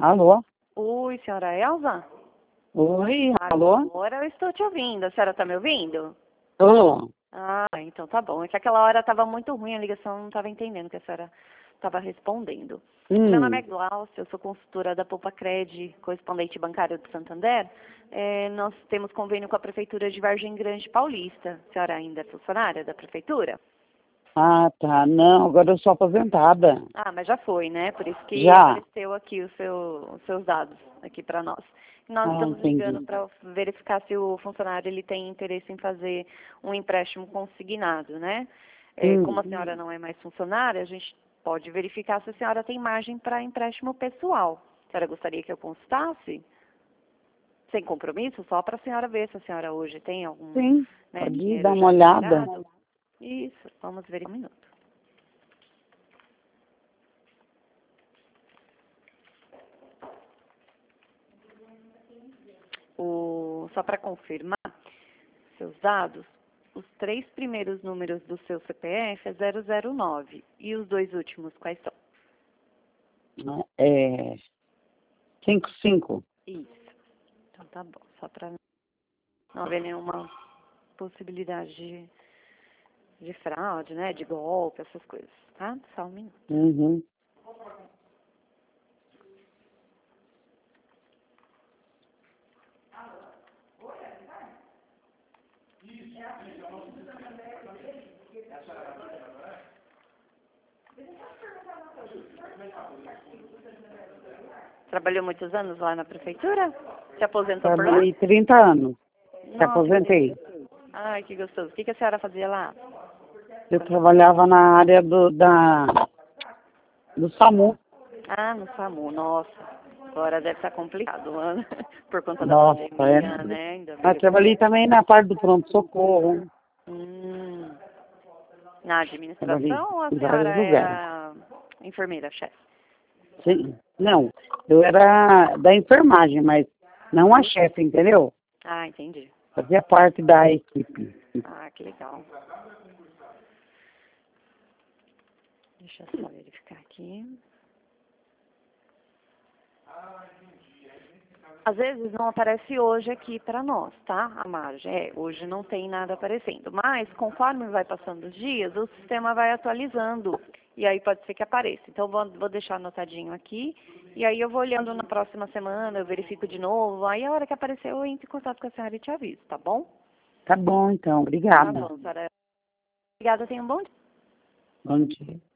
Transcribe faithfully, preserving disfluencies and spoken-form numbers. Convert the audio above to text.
Alô? Oi, senhora Elza? Oi, alô? Agora eu estou te ouvindo. A senhora está me ouvindo? Tô. Ah, então tá bom. É que aquela hora estava muito ruim a ligação, não estava entendendo o que a senhora estava respondendo. Meu nome é Hum. Glaucia, eu sou consultora da Poupa Cred, correspondente bancário do Santander. É, nós temos convênio com a Prefeitura de Vargem Grande Paulista. A senhora ainda é funcionária da Prefeitura? Ah, tá. Não, agora eu sou aposentada. Ah, mas já foi, né? Por isso que Já. apareceu aqui o seu, os seus dados aqui para nós. Nós Ah, estamos ligando entendi. para verificar se o funcionário ele tem interesse em fazer um empréstimo consignado, né? É, como Hum. a senhora não é mais funcionária, a gente pode verificar se a senhora tem margem para empréstimo pessoal. A senhora gostaria que eu consultasse? Sem compromisso, só para a senhora ver se a senhora hoje tem algum, Sim. né, Pode ir dar dinheiro uma já olhada. retirado. Isso, vamos ver um minuto. O, só para confirmar seus dados, os três primeiros números do seu C P F é zero zero nove e os dois últimos quais são? É. Cinco, cinco. Isso. Então tá bom, só para não haver nenhuma possibilidade de, de fraude, né, de golpe, essas coisas, tá? Só um minuto. Uhum. Trabalhou muitos anos lá na prefeitura? Se aposentou por lá? Trabalhei trinta anos. Se Nossa, que aposentei. delícia. Ai, que gostoso. O que, que a senhora fazia lá? Eu trabalhava na área do, da, do SAMU. Ah, no SAMU, nossa. Agora deve estar complicado, mano. Por conta da Nossa, é. pandemia, né? Ainda Ah, veio. trabalhei também na parte do pronto-socorro. Hum. Na Trabalhei administração ou a em senhora vários é lugares. a enfermeira-chefe? Sim. Não, eu era da enfermagem, mas não a chefe, entendeu? Ah, entendi. Fazia parte da equipe. Ah, que legal. Deixa eu só verificar aqui. Às vezes não aparece hoje aqui para nós, tá? A margem. É, hoje não tem nada aparecendo. Mas, conforme vai passando os dias, o sistema vai atualizando. E aí pode ser que apareça. Então, vou, vou deixar anotadinho aqui. E aí eu vou olhando na próxima semana, eu verifico de novo. Aí a hora que aparecer, eu entro em contato com a senhora e te aviso, tá bom? Tá bom, então. Tá Obrigada. bom, senhora. Obrigada, tenha um bom dia. Bom dia.